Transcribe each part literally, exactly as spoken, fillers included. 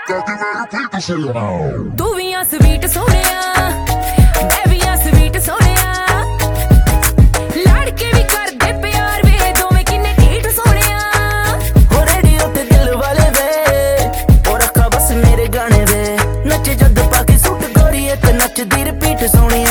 ਤੂੰ ਵੀ ਆ ਸਵੀਟ ਸੋਹਣਿਆ, ਮੈਂ ਵੀ ਆ ਸਵੀਟ ਸੋਹਣਿਆ, ਲੜ ਕੇ ਵੀ ਕਰਦੇ ਪਿਆਰ ਵੇ ਦੋਵੇਂ ਕਿੰਨੇ ਢੀਠ ਸੋਹਣਿਆ। ਹੋ ਰੇਡੀਓ ਤੇ ਦਿਲ ਵਾਲੇ ਵੇ, ਉਹ ਰੱਖਾ ਬਸ ਮੇਰੇ ਗਾਣੇ ਵੇ, ਨੱਚੇ ਜਦ ਪਾ ਕੇ ਸੂਟ ਗੋਰੀਏ ਤੇ ਨੱਚਦੀ ਰਿਪੀਟ ਸੋਹਣਿਆ।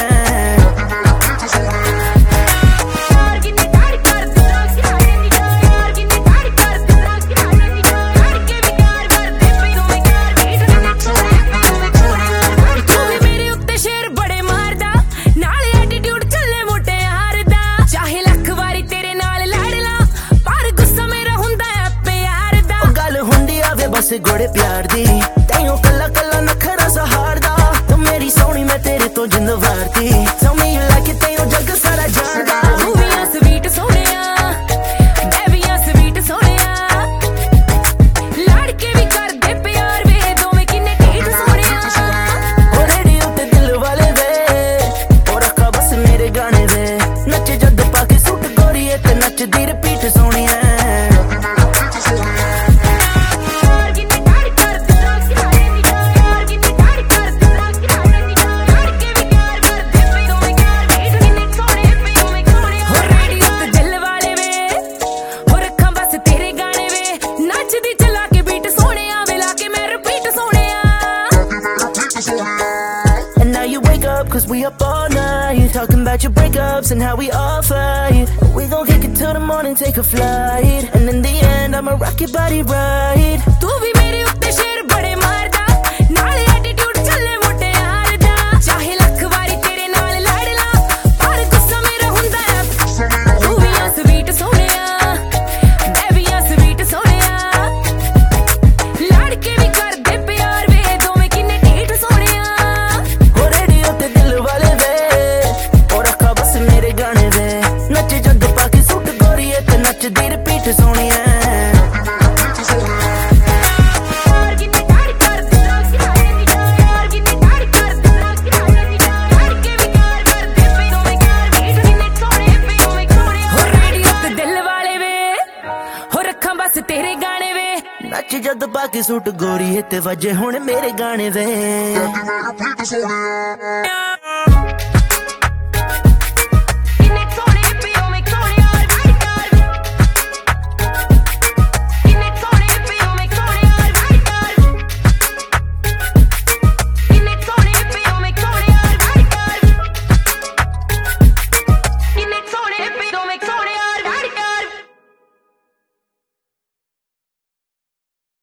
बस गोड़े प्यार दी तैयों कला कला नखरा सहारदा, तू मेरी सोहनी मैं तेरे तो जिंद Vardi, tell me you like it तैयों जग सारा जानदा। तू भी आ स्वीट सोहणिया, मैं भी आ स्वीट सोहणिया, लड़ के भी करदे प्यार वे दोवें किन्ने ढीठ सोहणिया। ओ रेडियो ते दिल वाले वे, ओ रखा बस मेरे गाने वे, नच्चे जद पाके सूट गोरीए ते नचदी रिपीट सोहणिया। And now you wake up cause we up all night, talking about your breakups and how we all fight. We gon' kick it till the morning, take a flight, and in the end I'ma rock your body right. तू भी मेरे उत्ते शेर बड़े मारदा, नाल attitude चले मोटे यार दा, चाहे लख वारी तेरे नाल लड़ ला पर गुस्सा मेरा हुंदा है। तू भी आ स्वीट सोहणिया, मैं भी आ स्वीट सोहणिया, लड़ के भी करदे प्यार वे दोवें किन्ने ढीठ सोहणिया। हो रेडियो ते दिल वाले वे, ओ रखा बस मेरे गाने वे, नच्चे जद पाके सूट गोरीए ते नचदी रिपीट सोहणिया। तेरे गाने वे नच जद पाके सूट गोरी ते वजे हुण मेरे गाने वे।